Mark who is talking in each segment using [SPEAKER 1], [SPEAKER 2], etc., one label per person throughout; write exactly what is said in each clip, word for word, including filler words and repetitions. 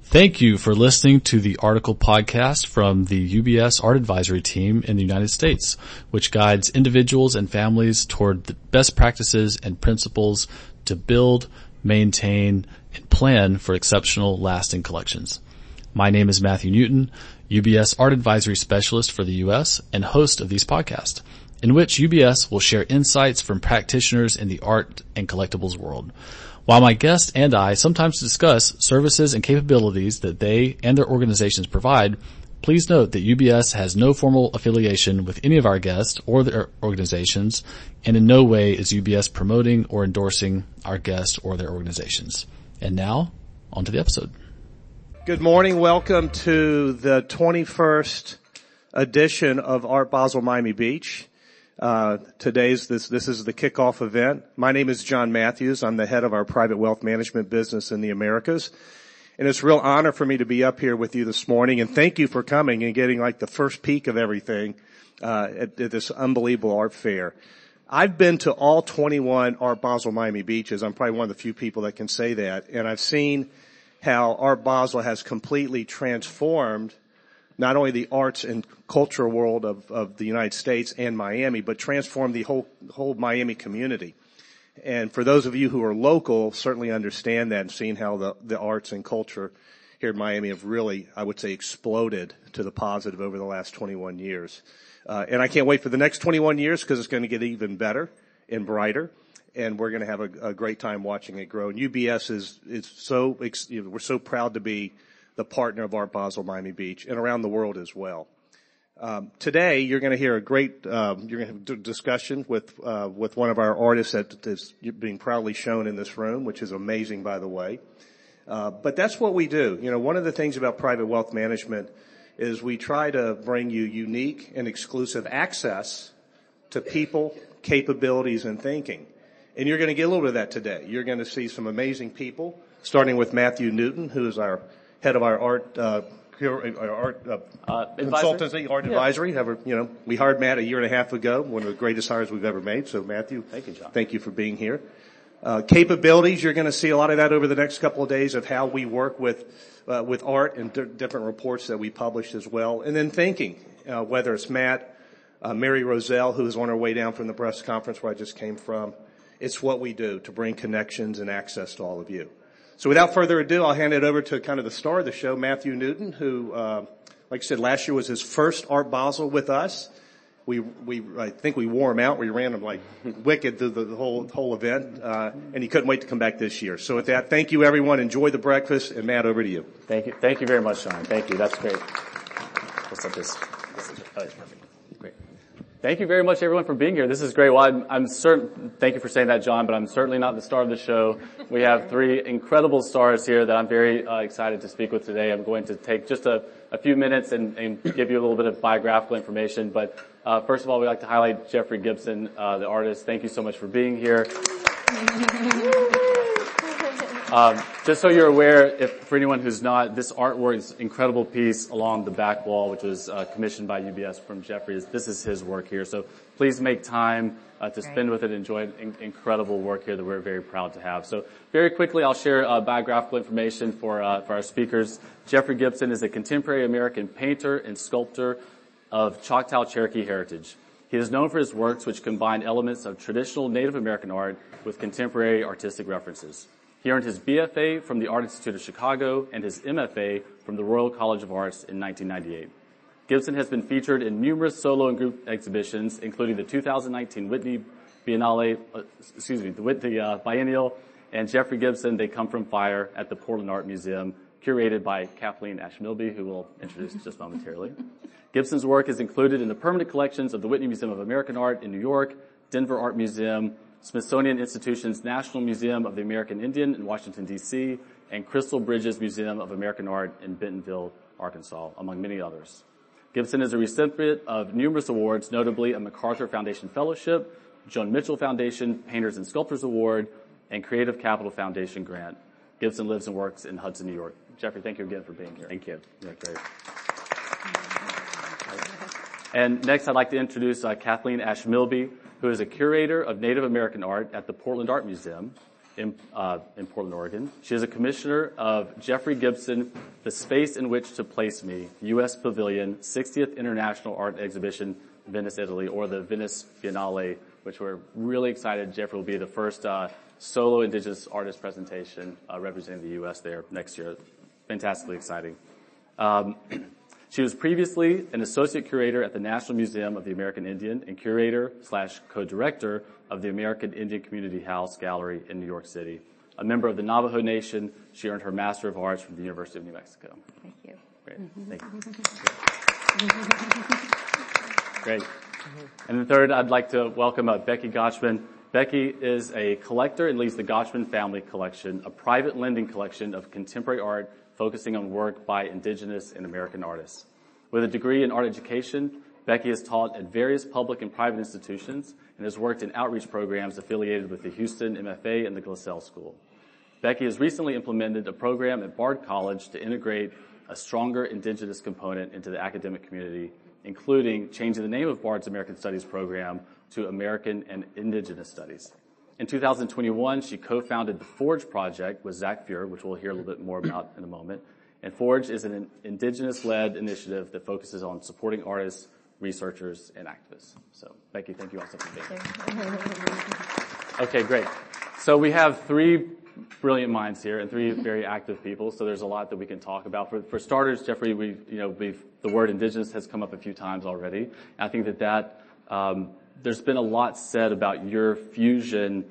[SPEAKER 1] Thank you for listening to the Article Podcast from the U B S Art Advisory Team in the United States, which guides individuals and families toward the best practices and principles to build, maintain, and plan for exceptional, lasting collections. My name is Matthew Newton, U B S Art Advisory Specialist for the U S and host of these podcasts, in which U B S will share insights from practitioners in the art and collectibles world. While my guests and I sometimes discuss services and capabilities that they and their organizations provide, please note that U B S has no formal affiliation with any of our guests or their organizations, and in no way is U B S promoting or endorsing our guests or their organizations. And now, on to the episode.
[SPEAKER 2] Good morning. Welcome to the twenty-first edition of Art Basel Miami Beach. Uh, today's this, this is the kickoff event. My name is John Matthews. I'm the head of our private wealth management business in the Americas. And it's a real honor for me to be up here with you this morning. And thank you for coming and getting like the first peek of everything, uh, at, at this unbelievable art fair. I've been to all twenty-one Art Basel Miami Beaches. I'm probably one of the few people that can say that. And I've seen how Art Basel has completely transformed not only the arts and cultural world of, of the United States and Miami, but transformed the whole, whole Miami community. And for those of you who are local, certainly understand that and seeing how the, the arts and culture here in Miami have really, I would say, exploded to the positive over the last twenty-one years. Uh, and I can't wait for the next twenty-one years because it's going to get even better and brighter. And we're going to have a, a great time watching it grow. And U B S is, is so, we're so proud to be the partner of Art Basel Miami Beach and around the world as well. Um, today you're going to hear a great, um, you're going to have a discussion with, uh, with one of our artists that is being proudly shown in this room, which is amazing, by the way. Uh, but that's what we do. You know, one of the things about private wealth management is we try to bring you unique and exclusive access to people, capabilities, and thinking. And you're going to get a little bit of that today. You're going to see some amazing people, starting with Matthew Newton, who is our head of our art, uh, our art, uh, uh consultancy, art yeah. advisory. Have a, you know, we hired Matt a year and a half ago, one of the greatest hires we've ever made. So Matthew,
[SPEAKER 3] thank you, John.
[SPEAKER 2] Thank you for being here. Uh, capabilities, you're going to see a lot of that over the next couple of days of how we work with, uh, with art and d- different reports that we publish as well. And then thinking, uh, whether it's Matt, uh, Mary Roselle, who is on her way down from the press conference where I just came from. It's what we do to bring connections and access to all of you. So without further ado, I'll hand it over to kind of the star of the show, Matthew Newton, who, uh, like I said, last year was his first Art Basel with us. We, we, I think we wore him out. We ran him like wicked through the, the whole, whole event, uh, and he couldn't wait to come back this year. So with that, thank you everyone. Enjoy the breakfast, and Matt, over to you.
[SPEAKER 3] Thank you. Thank you very much, Sean. Thank you. That's great. Let's let this. this is, oh, it's perfect. Great. Thank you very much, everyone, for being here. This is great. Well, I'm, I'm certain, thank you for saying that, John, but I'm certainly not the star of the show. We have three incredible stars here that I'm very uh, excited to speak with today. I'm going to take just a, a few minutes and, and give you a little bit of biographical information. But uh, first of all, we'd like to highlight Jeffrey Gibson, uh, the artist. Thank you so much for being here. Um, just so you're aware, if for anyone who's not, this artwork is an incredible piece along the back wall, which was uh, commissioned by U B S from Jeffrey. This is his work here. So please make time uh, to spend with it and enjoy in- incredible work here that we're very proud to have. So very quickly, I'll share uh, biographical information for, uh, for our speakers. Jeffrey Gibson is a contemporary American painter and sculptor of Choctaw Cherokee heritage. He is known for his works which combine elements of traditional Native American art with contemporary artistic references. He earned his B F A from the Art Institute of Chicago and his M F A from the Royal College of Arts in nineteen ninety-eight. Gibson has been featured in numerous solo and group exhibitions, including the two thousand nineteen Whitney Biennale, uh, excuse me, the Whitney uh, Biennial, and Jeffrey Gibson, They Come From Fire at the Portland Art Museum, curated by Kathleen Ashmilby, who we'll introduce just momentarily. Gibson's work is included in the permanent collections of the Whitney Museum of American Art in New York, Denver Art Museum, Smithsonian Institution's National Museum of the American Indian in Washington, D C, and Crystal Bridges Museum of American Art in Bentonville, Arkansas, among many others. Gibson is a recipient of numerous awards, notably a MacArthur Foundation Fellowship, Joan Mitchell Foundation Painters and Sculptors Award, and Creative Capital Foundation grant. Gibson lives and works in Hudson, New York. Jeffrey, thank you again for being here.
[SPEAKER 2] Thank you.
[SPEAKER 3] Yeah, great. And next, I'd like to introduce uh, Kathleen Ashmilby, who is a curator of Native American art at the Portland Art Museum in, uh, in Portland, Oregon. She is a commissioner of Jeffrey Gibson, the The Space in Which to Place Me, U S Pavilion, sixtieth International Art Exhibition, Venice, Italy, or the Venice Biennale, which we're really excited. Jeffrey will be the first uh, solo Indigenous artist presentation uh, representing the U S there next year. Fantastically exciting. Um, she was previously an associate curator at the National Museum of the American Indian and curator slash co-director of the American Indian Community House Gallery in New York City. A member of the Navajo Nation, she earned her Master of Arts from the University of New Mexico.
[SPEAKER 4] Thank you.
[SPEAKER 3] Great. Thank you. Great. And then third, I'd like to welcome uh, Becky Gotchman. Becky is a collector and leads the Gotchman Family Collection, a private lending collection of contemporary art focusing on work by Indigenous and American artists. With a degree in art education, Becky has taught at various public and private institutions and has worked in outreach programs affiliated with the Houston M F A and the Glassell School. Becky has recently implemented a program at Bard College to integrate a stronger Indigenous component into the academic community, including changing the name of Bard's American Studies program to American and Indigenous Studies. In two thousand twenty-one, she co-founded the Forge Project with Zach Fuhr, which we'll hear a little bit more about in a moment. And Forge is an Indigenous-led initiative that focuses on supporting artists, researchers, and activists. So, Becky, thank you also for being here. Okay, great. So we have three brilliant minds here and three very active people, so there's a lot that we can talk about. For, for starters, Jeffrey, we, you know, we've, the word Indigenous has come up a few times already. And I think that that, um, there's been a lot said about your fusion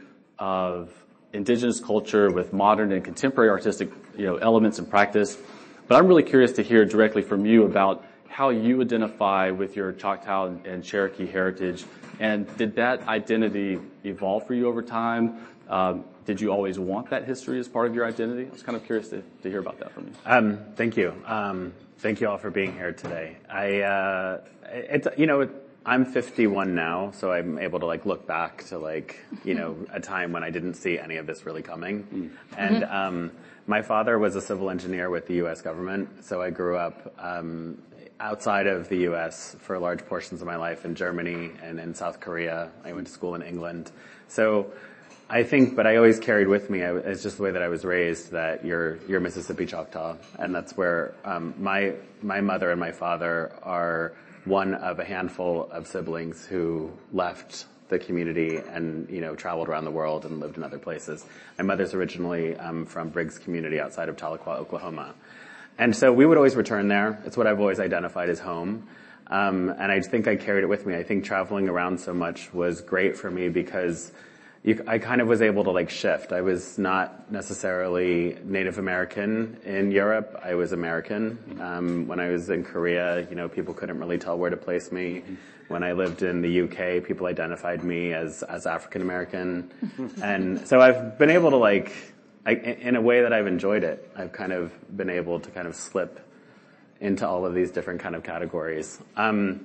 [SPEAKER 3] of Indigenous culture with modern and contemporary artistic, you know, elements and practice. But I'm really curious to hear directly from you about how you identify with your Choctaw and, and Cherokee heritage. And did that identity evolve for you over time? Um, did you always want that history as part of your identity? I was kind of curious to, to hear about that from you.
[SPEAKER 5] Um, thank you. Um, thank you all for being here today. I, uh, it's, you know, it, I'm fifty-one now, so I'm able to like look back to like, you know, a time when I didn't see any of this really coming. Mm. And, um, my father was a civil engineer with the U S government, so I grew up, um, outside of the U S for large portions of my life in Germany and in South Korea. I went to school in England. So I think, but I always carried with me, I, it's just the way that I was raised, that you're, you're Mississippi Choctaw. And that's where, um, my, my mother and my father are one of a handful of siblings who left the community and, you know, traveled around the world and lived in other places. My mother's originally, um, from Briggs community outside of Tahlequah, Oklahoma. And so we would always return there. It's what I've always identified as home. Um, and I think I carried it with me. I think traveling around so much was great for me because you, I kind of was able to like shift. I was not necessarily Native American in Europe. I was American. Um, when I was in Korea, you know, people couldn't really tell where to place me. When I lived in the U K, people identified me as, as African American. And so I've been able to like, I, in a way that I've enjoyed it, I've kind of been able to kind of slip into all of these different kind of categories. Um,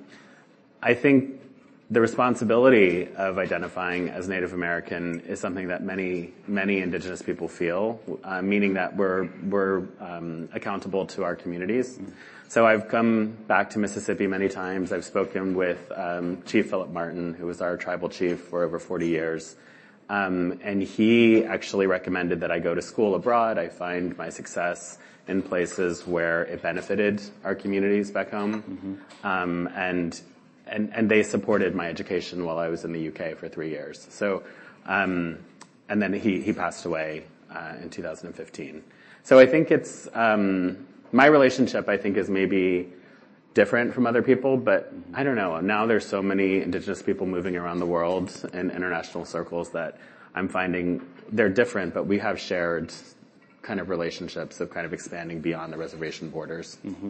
[SPEAKER 5] I think the responsibility of identifying as Native American is something that many, many Indigenous people feel, uh, meaning that we're, we're, um, accountable to our communities. So I've come back to Mississippi many times. I've spoken with, um, Chief Philip Martin, who was our tribal chief for over forty years. Um, and he actually recommended that I go to school abroad. I find my success in places where it benefited our communities back home. Mm-hmm. Um, and, and, and they supported my education while I was in the U K for three years. So, um, and then he, he passed away, uh, in two thousand fifteen. So I think it's, um, my relationship, I think, is maybe different from other people, but I don't know. Now there's so many Indigenous people moving around the world in international circles that I'm finding they're different, but we have shared kind of relationships of kind of expanding beyond the reservation borders.
[SPEAKER 3] Mm-hmm.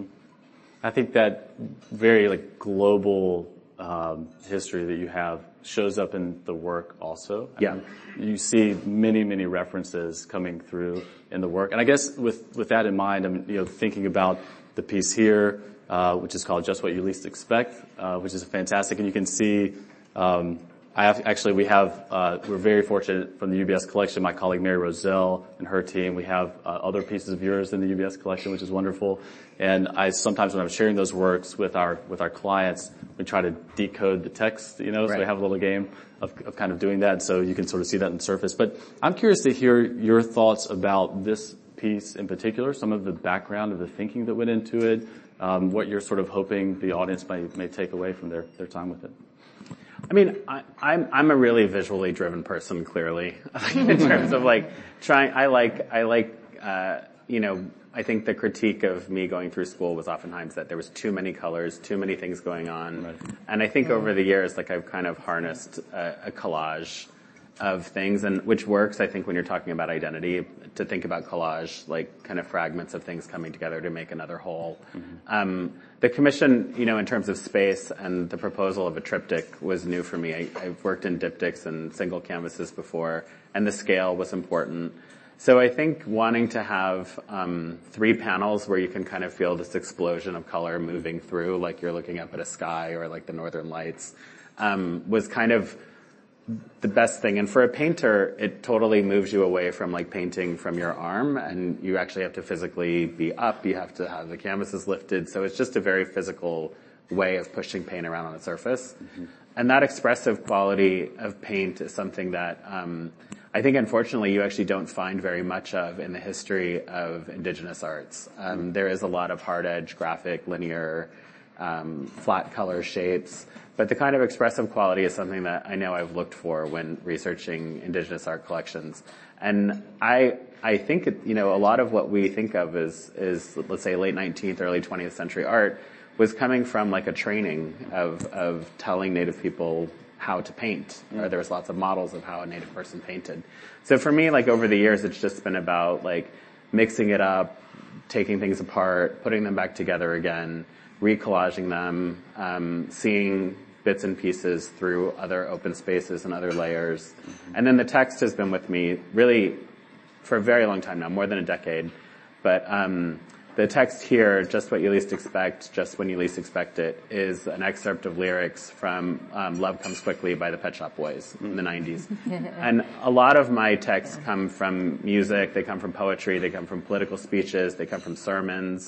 [SPEAKER 3] I think that very like global um, history that you have shows up in the work also. I
[SPEAKER 5] yeah.
[SPEAKER 3] mean, you see many, many references coming through in the work. And I guess with, with that in mind, I'm, you know, thinking about the piece here, Uh, which is called Just What You Least Expect, uh, which is fantastic. And you can see, um, I have, actually we have, uh, we're very fortunate from the U B S collection, my colleague Mary Roselle and her team, we have uh, other pieces of yours in the U B S collection, which is wonderful. And I sometimes when I'm sharing those works with our, with our clients, we try to decode the text, you know, right. So we have a little game of, of kind of doing that. So you can sort of see that on the surface. But I'm curious to hear your thoughts about this piece in particular, some of the background of the thinking that went into it, um, what you're sort of hoping the audience may, may take away from their, their time with it.
[SPEAKER 5] I mean, I, I'm I'm a really visually driven person, clearly, in terms of like trying. I like I like uh, you know. I think the critique of me going through school was oftentimes that there was too many colors, too many things going on, right. And I think over the years, like I've kind of harnessed a, a collage of things, and which works. I think when you're talking about identity, to think about collage like kind of fragments of things coming together to make another whole. Mm-hmm. Um, the commission, you know, in terms of space and the proposal of a triptych was new for me. I, I've worked in diptychs and single canvases before, and the scale was important. So I think wanting to have um, three panels where you can kind of feel this explosion of color moving through, like you're looking up at a sky or like the Northern Lights, um, was kind of the best thing. And for a painter, it totally moves you away from like painting from your arm, and you actually have to physically be up. You have to have the canvases lifted. So it's just a very physical way of pushing paint around on a surface. Mm-hmm. And that expressive quality of paint is something that um, I think, unfortunately, you actually don't find very much of in the history of indigenous arts. Um, mm-hmm. There is a lot of hard edge, graphic, linear, um, flat color shapes. But the kind of expressive quality is something that I know I've looked for when researching indigenous art collections. And I I think, it, you know, a lot of what we think of as, is, let's say, late nineteenth, early twentieth century art was coming from like a training of, of telling Native people how to paint. Mm. Or there was lots of models of how a Native person painted. So for me, like over the years, it's just been about like mixing it up, taking things apart, putting them back together again, recollaging them, um, seeing bits and pieces through other open spaces and other layers. Mm-hmm. And then the text has been with me really for a very long time now, more than a decade. But um, the text here, Just What You Least Expect, Just When You Least Expect It, is an excerpt of lyrics from um, Love Comes Quickly by the Pet Shop Boys in the nineties. And a lot of my texts come from music, they come from poetry, they come from political speeches, they come from sermons,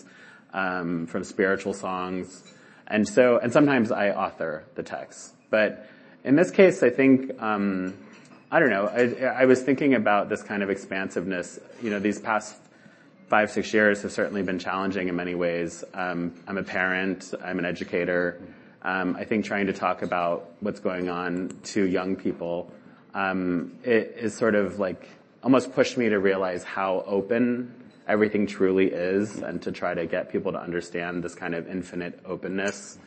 [SPEAKER 5] um, from spiritual songs. And so, and sometimes I author the text. But in this case, I think, um, I don't know, I, I was thinking about this kind of expansiveness. You know, these past five, six years have certainly been challenging in many ways. Um, I'm a parent, I'm an educator. Um, I think trying to talk about what's going on to young people, um, it is sort of like almost pushed me to realize how open everything truly is, and to try to get people to understand this kind of infinite openness.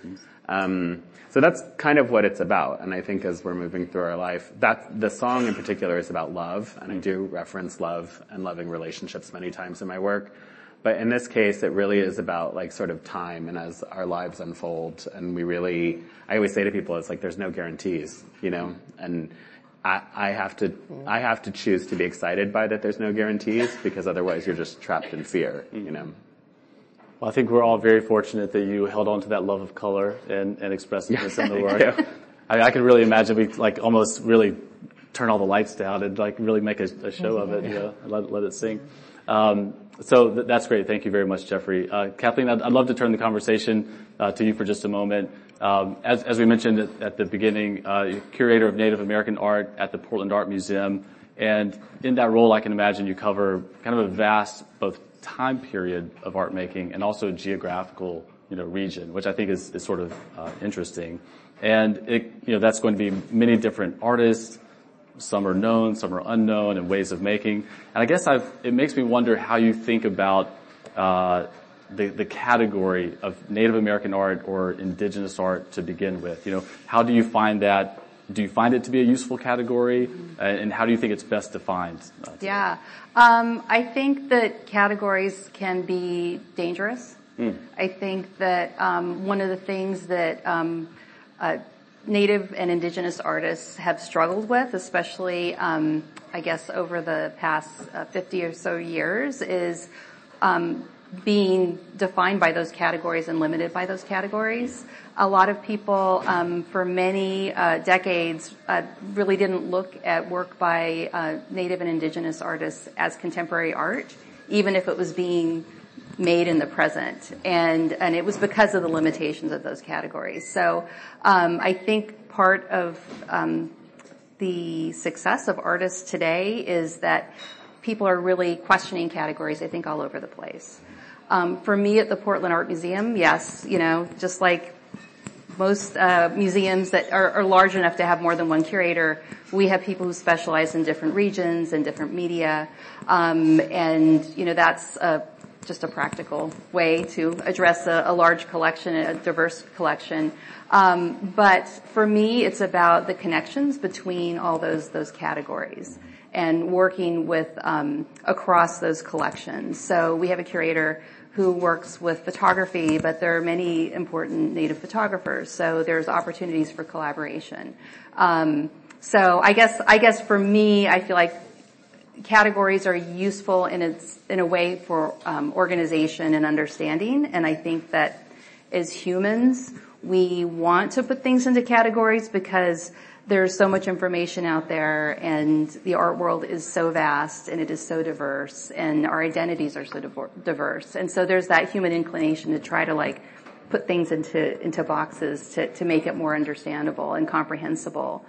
[SPEAKER 5] Um, so that's kind of what it's about. And I think as we're moving through our life, that the song in particular is about love, and I do reference love and loving relationships many times in my work. But in this case, it really is about like sort of time, and as our lives unfold, and we really, I always say to people, it's like there's no guarantees, you know, and I, I have to, I have to choose to be excited by that there's no guarantees, because otherwise you're just trapped in fear, you know.
[SPEAKER 3] Well, I think we're all very fortunate that you held on to that love of color and, and expressiveness in the work.
[SPEAKER 5] Yeah.
[SPEAKER 3] I, I could really imagine we like almost really turn all the lights down and like really make a, a show of it, you know, let, let it sing. Um, so th- that's great. Thank you very much, Jeffrey. Uh, Kathleen, I'd, I'd love to turn the conversation uh, to you for just a moment. Um, as, as we mentioned at, at the beginning, uh, you're curator of Native American art at the Portland Art Museum. And in that role, I can imagine you cover kind of a vast both time period of art making and also geographical, you know, region, which I think is, is sort of uh, interesting. And it, you know, that's going to be many different artists. Some are known, some are unknown, and ways of making. And I guess I've, it makes me wonder how you think about uh, the, the category of Native American art or indigenous art to begin with. You know, how do you find that? Do you find it to be a useful category? Mm-hmm. And how do you think it's best defined? Uh,
[SPEAKER 4] yeah. Um, I think that categories can be dangerous. Mm. I think that um, one of the things that um, uh, Native and indigenous artists have struggled with, especially, um, I guess, over the past uh, fifty or so years, is um, being defined by those categories and limited by those categories. A lot of people, um, for many uh, decades, uh, really didn't look at work by uh, Native and indigenous artists as contemporary art, even if it was being made in the present, and and it was because of the limitations of those categories. So um, I think part of um, the success of artists today is that people are really questioning categories, I think, all over the place. Um, for me at the Portland Art Museum, yes, you know, just like most uh, museums that are, are large enough to have more than one curator, we have people who specialize in different regions and different media, um, and you know that's a, just a practical way to address a, a large collection, a diverse collection. Um, but for me, it's about the connections between all those those categories and working with um, across those collections. So we have a curator who works with photography, but there are many important native photographers, so there's opportunities for collaboration. Um, so I guess I guess for me, I feel like categories are useful in its in a way for um, organization and understanding, and I think that as humans, we want to put things into categories because there's so much information out there, and the art world is so vast, and it is so diverse, and our identities are so diverse. And so there's that human inclination to try to like put things into into boxes to to make it more understandable and comprehensible.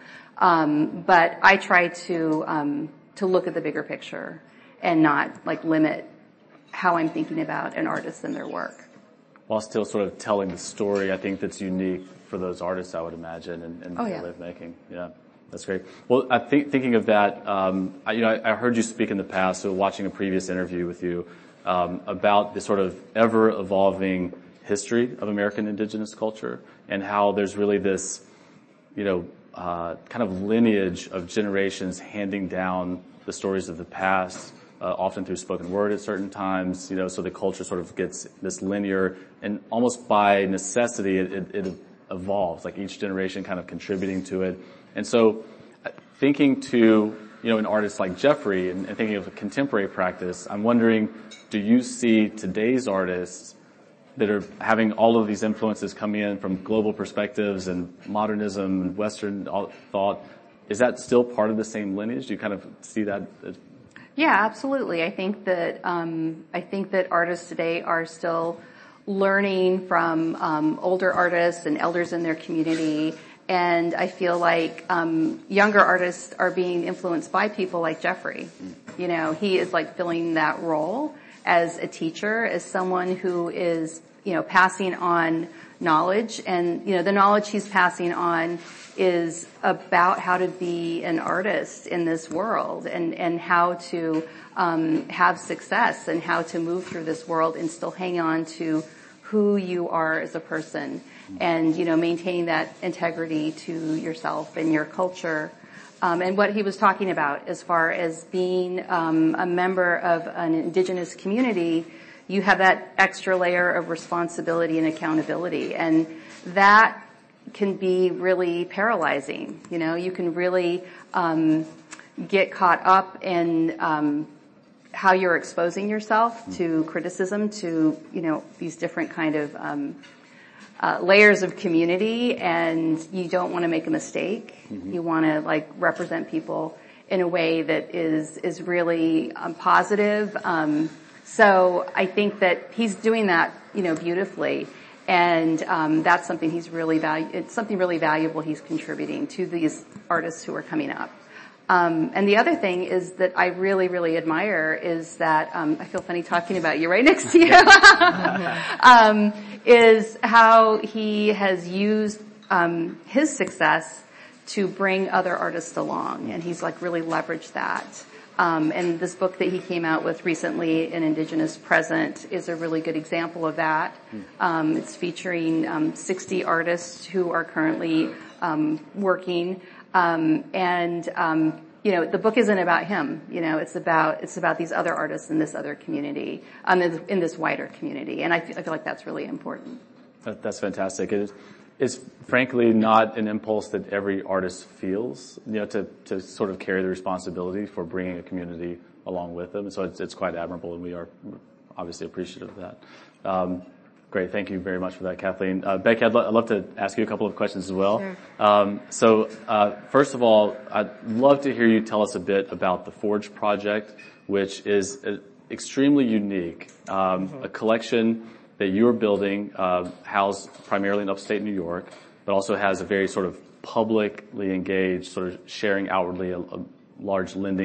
[SPEAKER 4] Um, but I try to um, to look at the bigger picture and not like limit how I'm thinking about an artist and their work.
[SPEAKER 3] While still sort of telling the story, I think that's unique for those artists, I would imagine, and, and
[SPEAKER 4] oh,
[SPEAKER 3] they
[SPEAKER 4] yeah.
[SPEAKER 3] live making. Yeah, that's great. Well, I think thinking of that, um, I, you know, I, I heard you speak in the past, so watching a previous interview with you um, about the sort of ever evolving history of American indigenous culture and how there's really this, you know, uh, kind of lineage of generations handing down the stories of the past. Uh, often through spoken word at certain times, you know, so the culture sort of gets this linear, and almost by necessity, it, it, it evolves, like each generation kind of contributing to it. And so thinking to, you know, an artist like Jeffrey and, and thinking of a contemporary practice, I'm wondering, do you see today's artists that are having all of these influences coming in from global perspectives and modernism and Western thought, is that still part of the same lineage? Do you kind of see that as
[SPEAKER 4] Yeah, absolutely. I think that um, I think that artists today are still learning from um, older artists and elders in their community, and I feel like um, younger artists are being influenced by people like Jeffrey. You know, he is like filling that role as a teacher, as someone who is, you know, passing on knowledge, and you know, the knowledge he's passing on is about how to be an artist in this world, and, and how to um, have success, and how to move through this world and still hang on to who you are as a person, and you know, maintaining that integrity to yourself and your culture. Um, and what he was talking about as far as being um, a member of an indigenous community, you have that extra layer of responsibility and accountability, and that can be really paralyzing. You know, you can really um, get caught up in um, how you're exposing yourself to criticism, to, you know, these different kind of um, uh, layers of community, and you don't want to make a mistake. Mm-hmm. You want to like represent people in a way that is is really um, positive. Um, so I think that he's doing that, you know, beautifully. And um, that's something he's really valu- it's something really valuable he's contributing to these artists who are coming up. Um, and the other thing is that I really, really admire is that um, I feel funny talking about you right next to you. um, is how he has used um, his success to bring other artists along, and he's like really leveraged that. Um, and this book that he came out with recently, An Indigenous Present, is a really good example of that. Um, it's featuring um, sixty artists who are currently um, working, um, and um, you know, the book isn't about him. You know, it's about it's about these other artists in this other community, um, in this wider community, and I feel, I feel like that's really important.
[SPEAKER 3] That, that's fantastic. It is, it's frankly not an impulse that every artist feels, you know, to, to sort of carry the responsibility for bringing a community along with them. So it's, it's quite admirable, and we are obviously appreciative of that. Um, great. Thank you very much for that, Kathleen. Uh, Becky, I'd, lo- I'd love to ask you a couple of questions as well.
[SPEAKER 4] Sure.
[SPEAKER 3] Um, so, uh, first of all, I'd love to hear you tell us a bit about the Forge Project, which is uh, extremely unique, um, mm-hmm. a collection that you're building, uh, housed primarily in upstate New York, but also has a very sort of publicly engaged, sort of sharing outwardly a, a large lending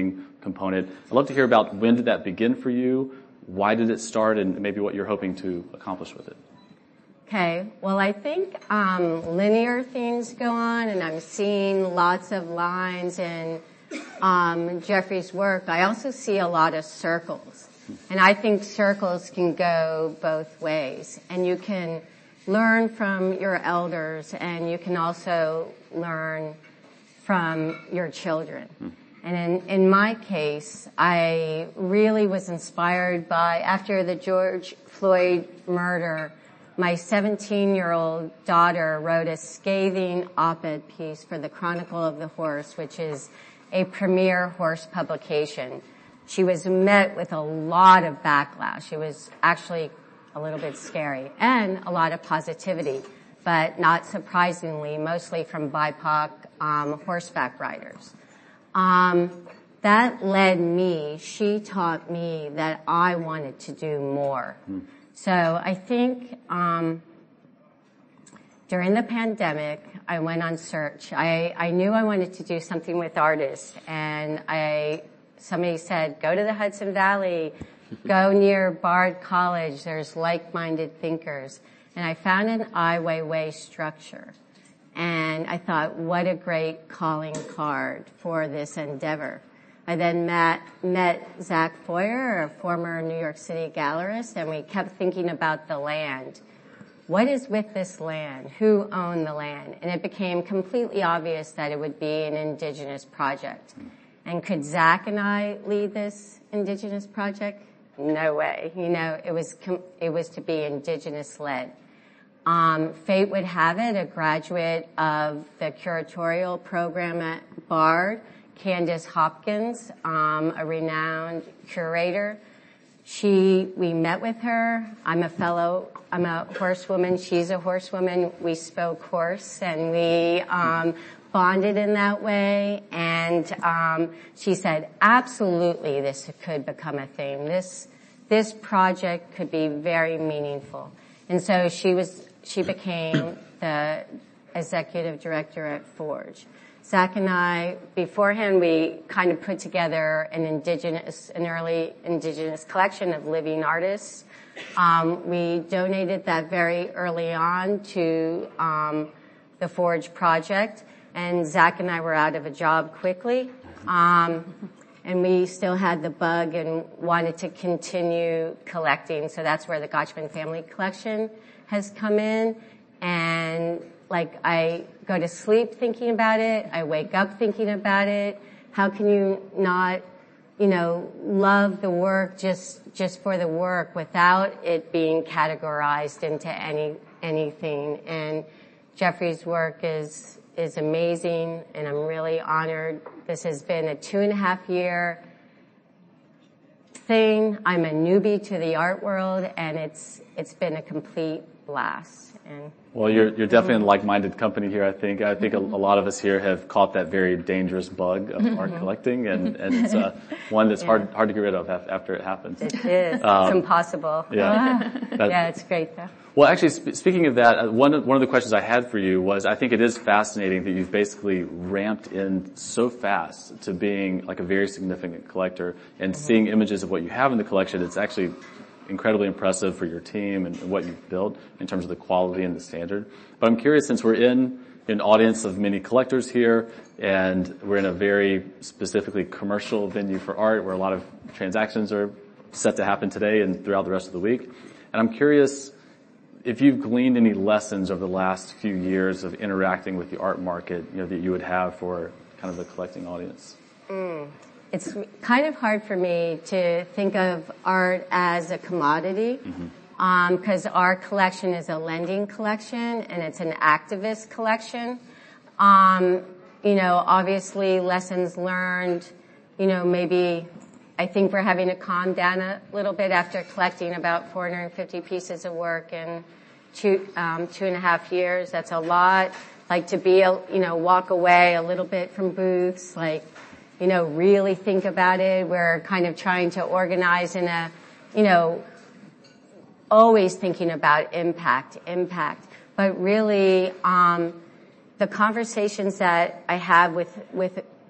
[SPEAKER 3] component. I'd love to hear about when did that begin for you, why did it start, and maybe what you're hoping to accomplish with it.
[SPEAKER 6] Okay, well, I think um, linear things go on, and I'm seeing lots of lines in um, Jeffrey's work. I also see a lot of circles, and I think circles can go both ways, and you can learn from your elders, and you can also learn from your children. Hmm. And in, in my case, I really was inspired by, after the George Floyd murder, my seventeen-year-old daughter wrote a scathing op-ed piece for the Chronicle of the Horse, which is a premier horse publication. She was met with a lot of backlash. It was actually a little bit scary, and a lot of positivity, but not surprisingly, mostly from B I P O C um, horseback riders. Um, that led me, she taught me that I wanted to do more. Mm. So I think um, during the pandemic, I went on search. I, I knew I wanted to do something with artists, and I somebody said, go to the Hudson Valley, go near Bard College, there's like-minded thinkers. And I found an Ai Weiwei structure. And I thought, what a great calling card for this endeavor. I then met, met Zach Foyer, a former New York City gallerist, and we kept thinking about the land. What is with this land? Who owned the land? And it became completely obvious that it would be an indigenous project. And could Zach and I lead this indigenous project? No way. You know, it was, it was to be indigenous led. Um, fate would have it, a graduate of the curatorial program at Bard, Candace Hopkins, um, a renowned curator. She, we met with her. I'm a fellow, I'm a horsewoman. She's a horsewoman. We spoke horse, and we, um, bonded in that way. And, um, she said, absolutely, this could become a thing. This, this project could be very meaningful. And so she was, she became the executive director at Forge. Zach and I, beforehand, we kind of put together an indigenous, an early indigenous collection of living artists. Um, we donated that very early on to um, the Forge project, and Zach and I were out of a job quickly, um, and we still had the bug and wanted to continue collecting. So that's where the Gotchman Family Collection has come in, and like I go to sleep thinking about it, I wake up thinking about it. How can you not, you know, love the work just just for the work without it being categorized into any anything? And Jeffrey's work is is amazing, and I'm really honored. This has been a two and a half year thing. I'm a newbie to the art world, and it's it's been a complete blast. And
[SPEAKER 3] well, you're you're definitely in a like-minded company here. I think I think a, a lot of us here have caught that very dangerous bug of art collecting, and, and it's uh, one that's yeah. hard hard to get rid of after it happens.
[SPEAKER 6] It is. Um, it's impossible.
[SPEAKER 3] Yeah, that,
[SPEAKER 6] yeah, it's great though.
[SPEAKER 3] Well, actually, sp- speaking of that, uh, one one of the questions I had for you was, I think it is fascinating that you've basically ramped in so fast to being like a very significant collector, and mm-hmm. seeing images of what you have in the collection. It's actually incredibly impressive for your team and what you've built in terms of the quality and the standard. But I'm curious, since we're in an audience of many collectors here, and we're in a very specifically commercial venue for art where a lot of transactions are set to happen today and throughout the rest of the week. And I'm curious if you've gleaned any lessons over the last few years of interacting with the art market, you know, that you would have for kind of the collecting audience.
[SPEAKER 6] Mm. It's kind of hard for me to think of art as a commodity, mm-hmm. because um, our collection is a lending collection and it's an activist collection. Um, you know, obviously lessons learned, you know, maybe I think we're having to calm down a little bit after collecting about four hundred fifty pieces of work in two, um, two and a half years. That's a lot. Like to be, a, you know, walk away a little bit from booths, like, you know, really think about it. We're kind of trying to organize in a, you know, always thinking about impact, impact. But really, um, the conversations that I have with, with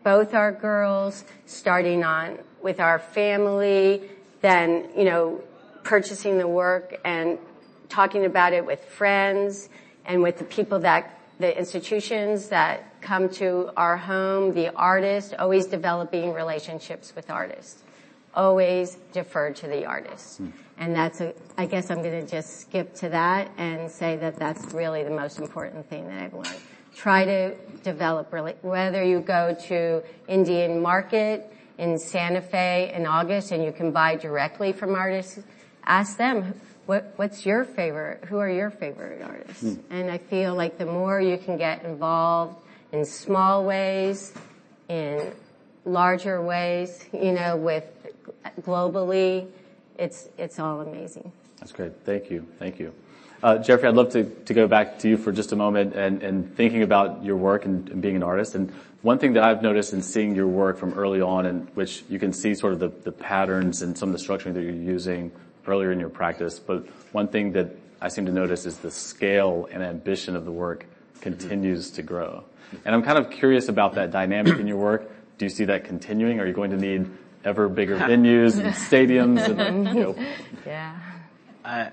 [SPEAKER 6] both our girls, starting on with our family, then, you know, purchasing the work and talking about it with friends and with the people that, the institutions that come to our home, the artists, always developing relationships with artists. Always defer to the artists. Hmm. And that's a, I guess I'm going to just skip to that and say that that's really the most important thing that I've learned. Try to develop really, whether you go to Indian Market in Santa Fe in August and you can buy directly from artists, ask them, what, what's your favorite, who are your favorite artists? Mm. And I feel like the more you can get involved in small ways, in larger ways, you know, with globally, it's, it's all amazing.
[SPEAKER 3] That's great. Thank you. Thank you. Uh, Jeffrey, I'd love to, to go back to you for just a moment and, and thinking about your work and, and being an artist. And one thing that I've noticed in seeing your work from early on, and which you can see sort of the, the patterns and some of the structuring that you're using earlier in your practice, but one thing that I seem to notice is the scale and ambition of the work continues to grow. And I'm kind of curious about that dynamic in your work. Do you see that continuing? Are you going to need ever bigger venues and stadiums? And, you know.
[SPEAKER 6] Yeah.
[SPEAKER 5] Uh,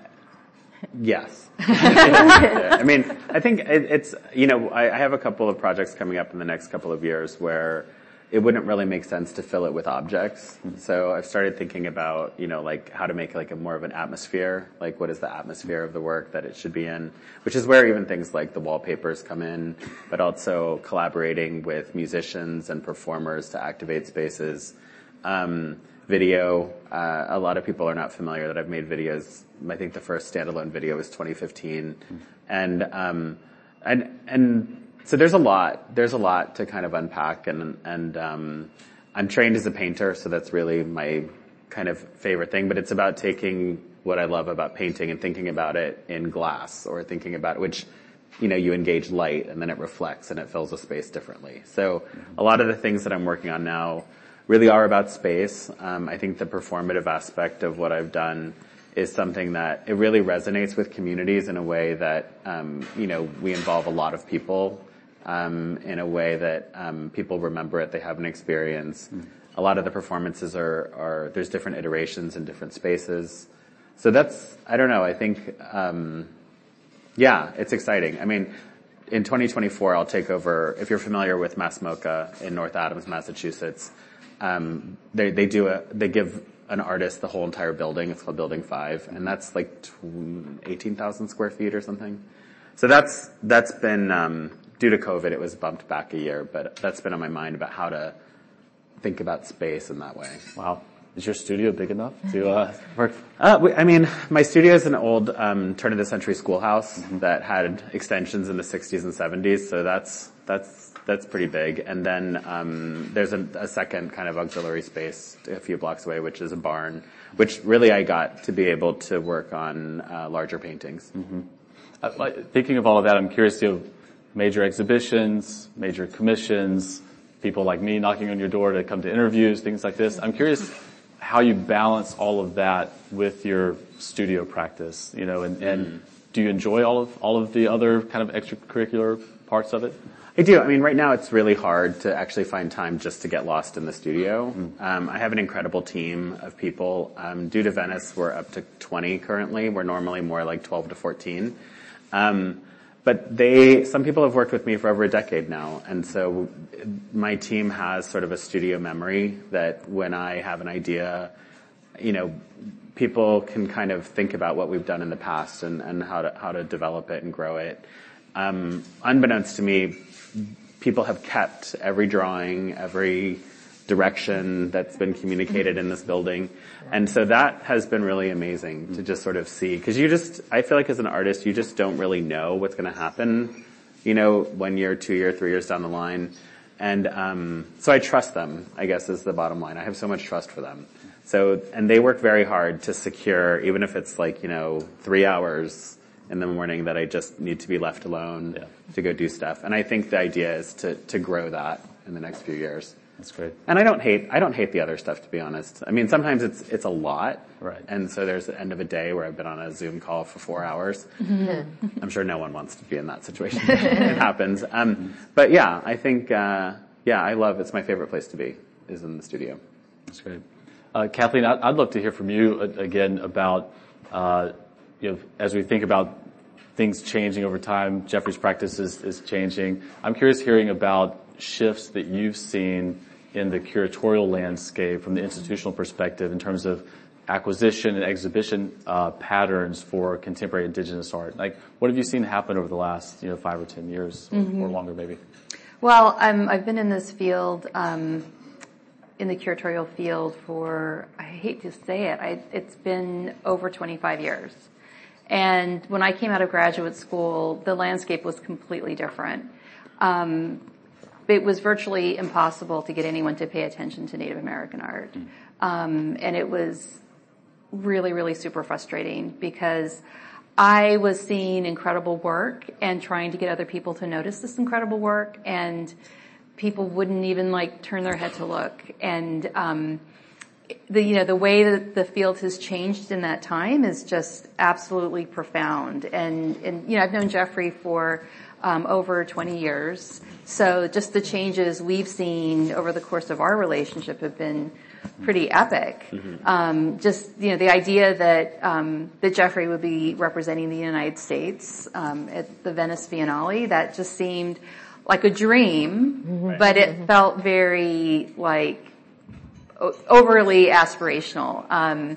[SPEAKER 5] yes. I mean, I think it, it's, you know, I, I have a couple of projects coming up in the next couple of years where it wouldn't really make sense to fill it with objects. Mm-hmm. So I've started thinking about, you know, like how to make like a more of an atmosphere. Like what is the atmosphere of the work that it should be in, which is where even things like the wallpapers come in, but also collaborating with musicians and performers to activate spaces. Um, video, uh, a lot of people are not familiar that I've made videos. I think the first standalone video was twenty fifteen. Mm-hmm. And, um, and, and, So there's a lot, there's a lot to kind of unpack, and, and, um, I'm trained as a painter, so that's really my kind of favorite thing, but it's about taking what I love about painting and thinking about it in glass, or thinking about which, you know, you engage light and then it reflects and it fills a space differently. So a lot of the things that I'm working on now really are about space. Um, I think the performative aspect of what I've done is something that it really resonates with communities in a way that, um, you know, we involve a lot of people. Um, in a way that um, people remember it, they have an experience. Mm. A lot of the performances are, are, there's different iterations in different spaces. So that's, I don't know, I think, um, yeah, it's exciting. I mean, in twenty twenty-four, I'll take over, if you're familiar with Mass MoCA in North Adams, Massachusetts, um, they, they do a, they give an artist the whole entire building. It's called Building Five, and that's like eighteen thousand square feet or something. So that's, that's been, um, due to COVID, it was bumped back a year, but that's been on my mind about how to think about space in that way.
[SPEAKER 3] Wow. Is your studio big enough to uh, work?
[SPEAKER 5] Uh, we, I mean, my studio is an old um, turn-of-the-century schoolhouse mm-hmm. that had extensions in the sixties and seventies, so that's that's that's pretty big. And then um, there's a, a second kind of auxiliary space a few blocks away, which is a barn, which really I got to be able to work on uh, larger paintings.
[SPEAKER 3] Mm-hmm. Uh, thinking of all of that, I'm curious to have major exhibitions, major commissions, people like me knocking on your door to come to interviews, things like this. I'm curious how you balance all of that with your studio practice, you know, and, and mm. do you enjoy all of, all of the other kind of extracurricular parts of it?
[SPEAKER 5] I do. I mean, right now it's really hard to actually find time just to get lost in the studio. Mm. Um, I have an incredible team of people. Um, due to Venice, we're up to twenty currently. We're normally more like twelve to fourteen. Um, But they, some people have worked with me for over a decade now, and so my team has sort of a studio memory that when I have an idea, you know, people can kind of think about what we've done in the past and, and how to how to develop it and grow it. Um, unbeknownst to me, people have kept every drawing, every direction that's been communicated in this building. And so that has been really amazing to just sort of see, because you just, I feel like as an artist, you just don't really know what's going to happen, you know, one year, two year, three years down the line. And, um, so I trust them, I guess is the bottom line. I have so much trust for them. So, and they work very hard to secure, even if it's like, you know, three hours in the morning that I just need to be left alone yeah. to go do stuff. And I think the idea is to, to grow that in the next few years.
[SPEAKER 3] That's great.
[SPEAKER 5] And I don't hate, I don't hate the other stuff, to be honest. I mean, sometimes it's, it's a lot.
[SPEAKER 3] Right.
[SPEAKER 5] And so there's the end of a day where I've been on a Zoom call for four hours. Mm-hmm. I'm sure no one wants to be in that situation. It happens. Um, but yeah, I think, uh, yeah, I love, it's my favorite place to be, is in the studio.
[SPEAKER 3] That's great. Uh, Kathleen, I'd, I'd love to hear from you uh, again about, uh, you know, as we think about things changing over time, Jeffrey's practice is, is changing. I'm curious hearing about shifts that you've seen in the curatorial landscape from the institutional perspective in terms of acquisition and exhibition uh, patterns for contemporary indigenous art. Like, what have you seen happen over the last, you know, five or ten years or, mm-hmm. or longer, maybe?
[SPEAKER 4] Well, um, I've been in this field, um, in the curatorial field for, I hate to say it, I, it's been over twenty-five years. And when I came out of graduate school, the landscape was completely different. Um, it was virtually impossible to get anyone to pay attention to Native American art. Mm. Um, and it was really, really super frustrating because I was seeing incredible work and trying to get other people to notice this incredible work, and people wouldn't even like turn their head to look. And, um, the, you know, the way that the field has changed in that time is just absolutely profound. And, and, you know, I've known Jeffrey for, um, over twenty years. So just the changes we've seen over the course of our relationship have been pretty epic. Mm-hmm. Um, just, you know, the idea that, um, that Jeffrey would be representing the United States, um, at the Venice Biennale, that just seemed like a dream, mm-hmm. but it felt very, like, overly aspirational. Um,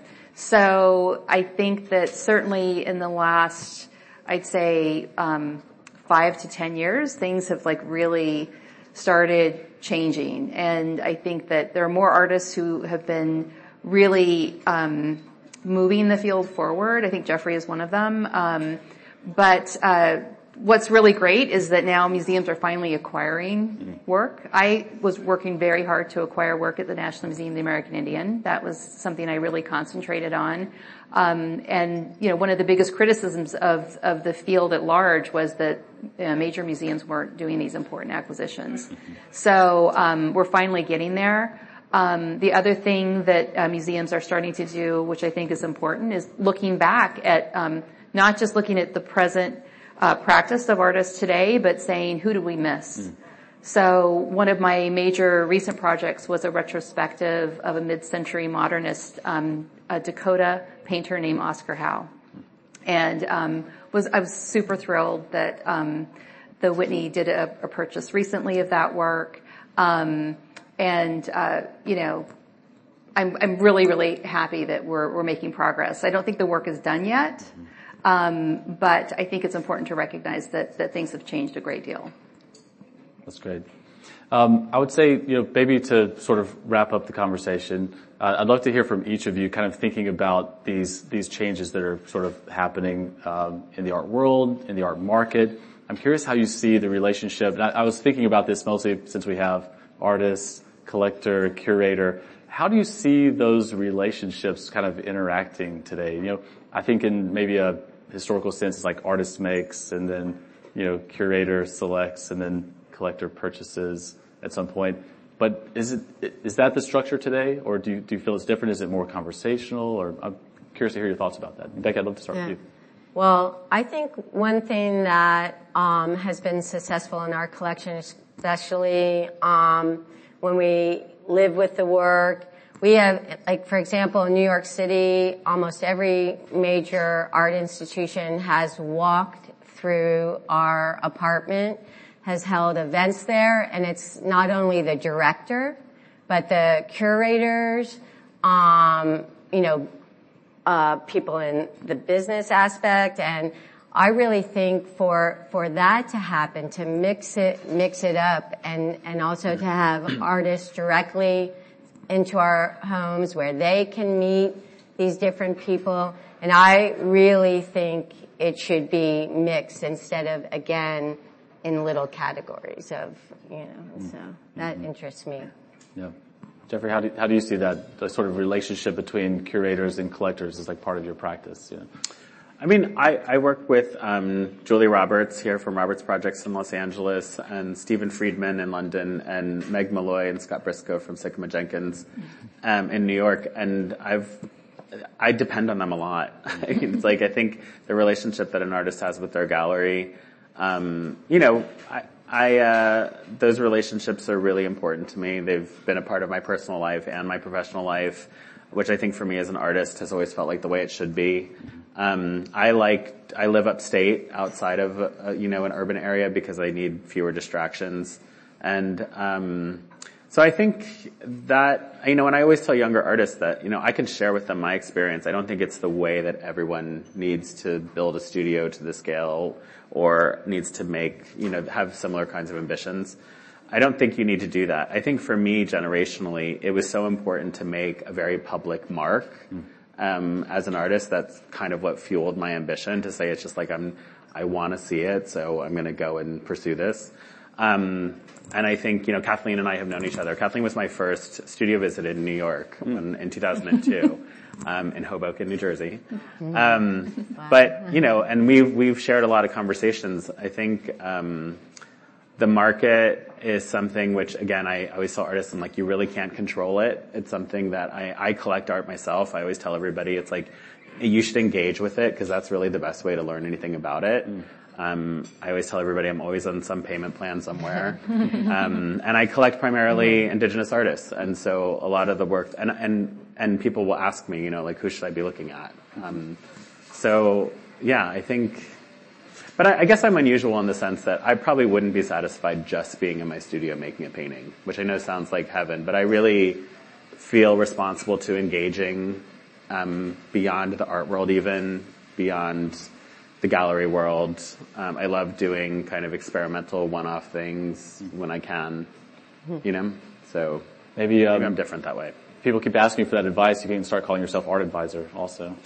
[SPEAKER 4] so I think that certainly in the last, I'd say, um, five to ten years, things have like really started changing. And I think that there are more artists who have been really, um, moving the field forward. I think Jeffrey is one of them. Um, but, uh, what's really great is that now museums are finally acquiring work. I was working very hard to acquire work at the National Museum of the American Indian. That was something I really concentrated on. Um, and, you know, one of the biggest criticisms of, of the field at large was that uh, major museums weren't doing these important acquisitions. So, um, we're finally getting there. Um, the other thing that uh, museums are starting to do, which I think is important, is looking back at, um, not just looking at the present Uh, practice of artists today, but saying, who do we miss? Mm. So one of my major recent projects was a retrospective of a mid-century modernist, um, a Dakota painter named Oscar Howe. And, um, was, I was super thrilled that, um, the Whitney did a, a purchase recently of that work. Um, and, uh, you know, I'm, I'm really, really happy that we're, we're making progress. I don't think the work is done yet. Mm. Um, but I think it's important to recognize that, that things have changed a great deal.
[SPEAKER 3] That's great. Um, I would say, you know, maybe to sort of wrap up the conversation, uh, I'd love to hear from each of you kind of thinking about these, these changes that are sort of happening, um, in the art world, in the art market. I'm curious how you see the relationship. And I, I was thinking about this mostly since we have artist, collector, curator. How do you see those relationships kind of interacting today? You know, I think in maybe a historical sense, it's like artist makes, and then, you know, curator selects, and then collector purchases at some point. But is it, is that the structure today, or do you, do you feel it's different? Is it more conversational? Or I'm curious to hear your thoughts about that. Becky, I'd love to start yeah. with you.
[SPEAKER 6] Well, I think one thing that um, has been successful in our collection, especially um, when we live with the work. We have, like, for example, in New York City, almost every major art institution has walked through our apartment, has held events there, and it's not only the director, but the curators, um, you know, uh, people in the business aspect. And I really think for, for that to happen, to mix it, mix it up, and, and also to have artists directly into our homes where they can meet these different people. And I really think it should be mixed instead of, again, in little categories of, you know, so that interests me.
[SPEAKER 3] Yeah. Jeffrey, how do, how do you see that, the sort of relationship between curators and collectors as like part of your practice? You know?
[SPEAKER 5] I mean, I, I work with um, Julie Roberts here from Roberts Projects in Los Angeles, and Stephen Friedman in London, and Meg Malloy and Scott Briscoe from Sycamore Jenkins um, in New York. And I've I depend on them a lot. It's like I think the relationship that an artist has with their gallery, um, you know, I, I, uh, those relationships are really important to me. They've been a part of my personal life and my professional life, which I think for me as an artist has always felt like the way it should be. Um, I like, I live upstate outside of, uh, you know, an urban area because I need fewer distractions. And, um, so I think that, you know, and I always tell younger artists that, you know, I can share with them my experience. I don't think it's the way that everyone needs to build a studio to the scale or needs to make, you know, have similar kinds of ambitions. I don't think you need to do that. I think for me, generationally, it was so important to make a very public mark. Um, as an artist, that's kind of what fueled my ambition to say it's just like I'm, I want to see it, so I'm going to go and pursue this. Um, and I think, you know, Kathleen and I have known each other. Kathleen was my first studio visit in New York when, in two thousand two, um, in Hoboken, New Jersey. Um, but, you know, and we've, we've shared a lot of conversations. I think, um, the market is something which, again, I always tell artists, I'm like, you really can't control it. It's something that I, I collect art myself. I always tell everybody, it's like, you should engage with it because that's really the best way to learn anything about it. Mm. Um, I always tell everybody I'm always on some payment plan somewhere. um, and I collect primarily mm. indigenous artists. And so a lot of the work, and, and, and people will ask me, you know, like, who should I be looking at? Um, so yeah, I think, but I, I guess I'm unusual in the sense that I probably wouldn't be satisfied just being in my studio making a painting, which I know sounds like heaven, but I really feel responsible to engaging um, beyond the art world, even beyond the gallery world. Um, I love doing kind of experimental one-off things when I can, you know, so
[SPEAKER 3] maybe, um,
[SPEAKER 5] maybe I'm different that way.
[SPEAKER 3] People keep asking you for that advice. You can start calling yourself art advisor also.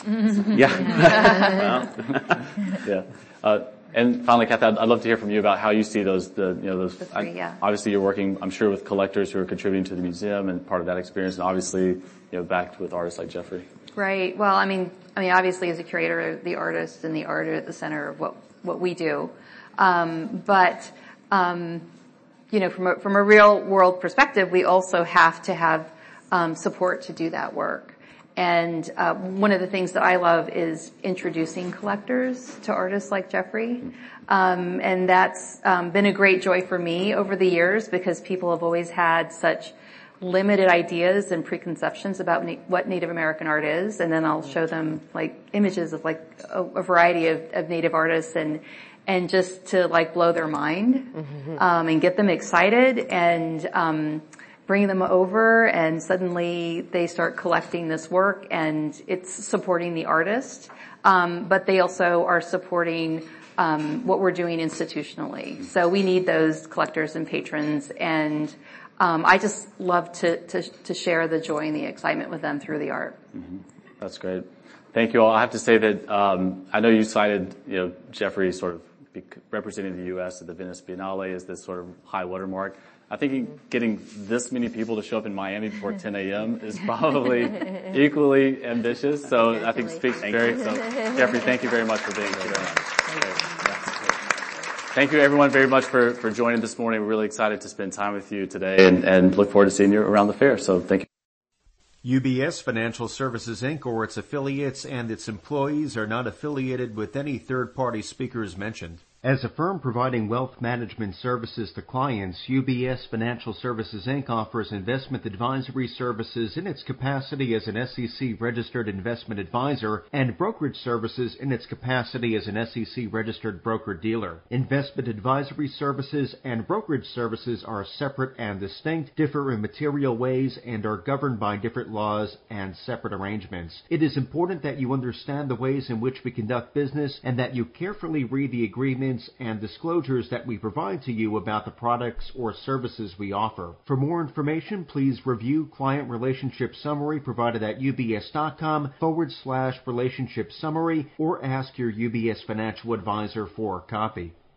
[SPEAKER 5] Yeah.
[SPEAKER 3] Well, yeah. Uh, and finally, Kathy, I'd, I'd love to hear from you about how you see those, the, you know, those,
[SPEAKER 4] the three, yeah.
[SPEAKER 3] Obviously you're working, I'm sure, with collectors who are contributing to the museum and part of that experience, and obviously, you know, backed with artists like Jeffrey.
[SPEAKER 4] Right. Well, I mean, I mean, obviously as a curator, the artist and the art are at the center of what, what we do. Um, but, um, you know, from a, from a real world perspective, we also have to have, um, support to do that work. And, uh, one of the things that I love is introducing collectors to artists like Jeffrey. Um, and that's, um, been a great joy for me over the years because people have always had such limited ideas and preconceptions about na- what Native American art is, and then I'll show them like images of like a, a variety of, of Native artists, and and just to like blow their mind, mm-hmm. um, and get them excited, and um, bring them over, and suddenly they start collecting this work, and it's supporting the artist, um, but they also are supporting um, what we're doing institutionally. So we need those collectors and patrons, and Um, I just love to, to, to share the joy and the excitement with them through the art.
[SPEAKER 3] Mm-hmm. That's great. Thank you all. I have to say that, um, I know you cited, you know, Jeffrey sort of representing the U S at the Venice Biennale as this sort of high watermark. I think getting this many people to show up in Miami before ten a.m. is probably equally ambitious. So I think speaks very, so Jeffrey, thank you very much for being here. Thank you everyone very much for, for joining this morning. We're really excited to spend time with you today and, and look forward to seeing you around the fair. So thank you.
[SPEAKER 7] U B S Financial Services, Incorporated or its affiliates and its employees are not affiliated with any third-party speakers mentioned. As a firm providing wealth management services to clients, U B S Financial Services, Incorporated offers investment advisory services in its capacity as an S E C-registered investment advisor and brokerage services in its capacity as an S E C-registered broker-dealer. Investment advisory services and brokerage services are separate and distinct, differ in material ways, and are governed by different laws and separate arrangements. It is important that you understand the ways in which we conduct business and that you carefully read the agreement and disclosures that we provide to you about the products or services we offer. For more information, please review Client Relationship Summary provided at ubs.com forward slash relationship summary or ask your U B S financial advisor for a copy.